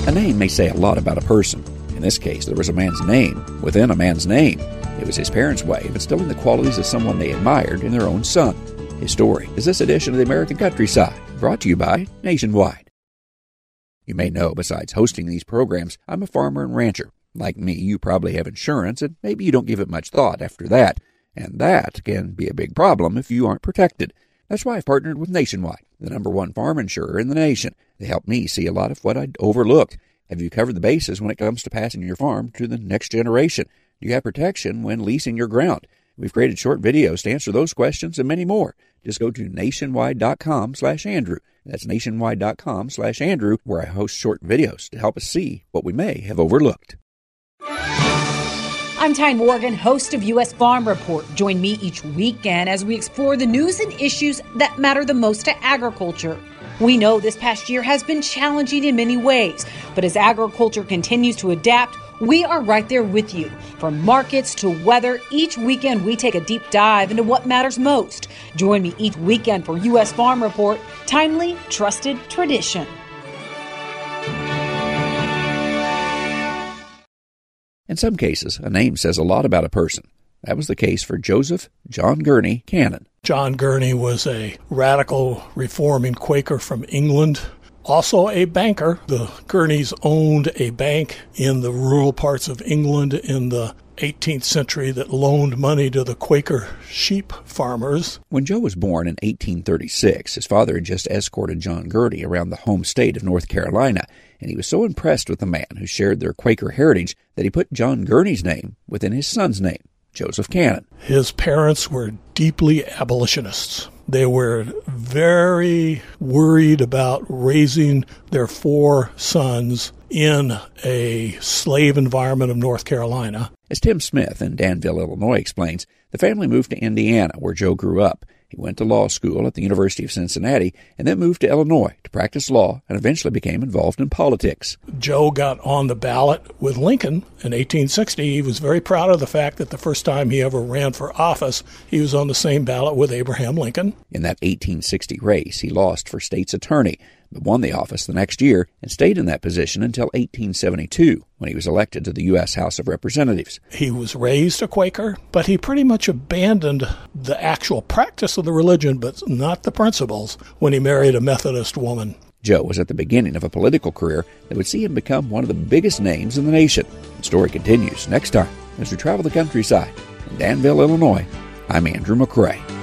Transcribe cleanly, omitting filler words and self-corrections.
A name may say a lot about a person. In this case, there was a man's name within a man's name. It was his parents' way of instilling the qualities of someone they admired in their own son. His story is this edition of the American Countryside, brought to you by Nationwide. You may know, besides hosting these programs, I'm a farmer and rancher. Like me, you probably have insurance, and maybe you don't give it much thought after that. And that can be a big problem if you aren't protected. That's why I've partnered with Nationwide, the #1 farm insurer in the nation. They help me see a lot of what I'd overlooked. Have you covered the bases when it comes to passing your farm to the next generation? Do you have protection when leasing your ground? We've created short videos to answer those questions and many more. Just go to nationwide.com/Andrew. That's nationwide.com/Andrew, where I host short videos to help us see what we may have overlooked. I'm Ty Morgan, host of U.S. Farm Report. Join me each weekend as we explore the news and issues that matter the most to agriculture. We know this past year has been challenging in many ways, but as agriculture continues to adapt, we are right there with you. From markets to weather, each weekend we take a deep dive into what matters most. Join me each weekend for U.S. Farm Report, timely, trusted tradition. In some cases, a name says a lot about a person. That was the case for Joseph John Gurney Cannon. John Gurney was a radical reforming Quaker from England, also a banker. The Gurneys owned a bank in the rural parts of England in the 18th century that loaned money to the Quaker sheep farmers. When Joe was born in 1836, his father had just escorted John Gurney around the home state of North Carolina, and he was so impressed with the man who shared their Quaker heritage that he put John Gurney's name within his son's name, Joseph Cannon. His parents were deeply abolitionists. They were very worried about raising their 4 sons in a slave environment of North Carolina. As Tim Smith in Danville, Illinois explains, the family moved to Indiana, where Joe grew up. He went to law school at the University of Cincinnati and then moved to Illinois to practice law and eventually became involved in politics. Joe got on the ballot with Lincoln in 1860. He was very proud of the fact that the first time he ever ran for office, he was on the same ballot with Abraham Lincoln. In that 1860 race, he lost for state's attorney, but won the office the next year and stayed in that position until 1872, when he was elected to the U.S. House of Representatives. He was raised a Quaker, but he pretty much abandoned the actual practice of the religion, but not the principles, when he married a Methodist woman. Joe was at the beginning of a political career that would see him become one of the biggest names in the nation. The story continues next time as we travel the countryside. In Danville, Illinois, I'm Andrew McCrae.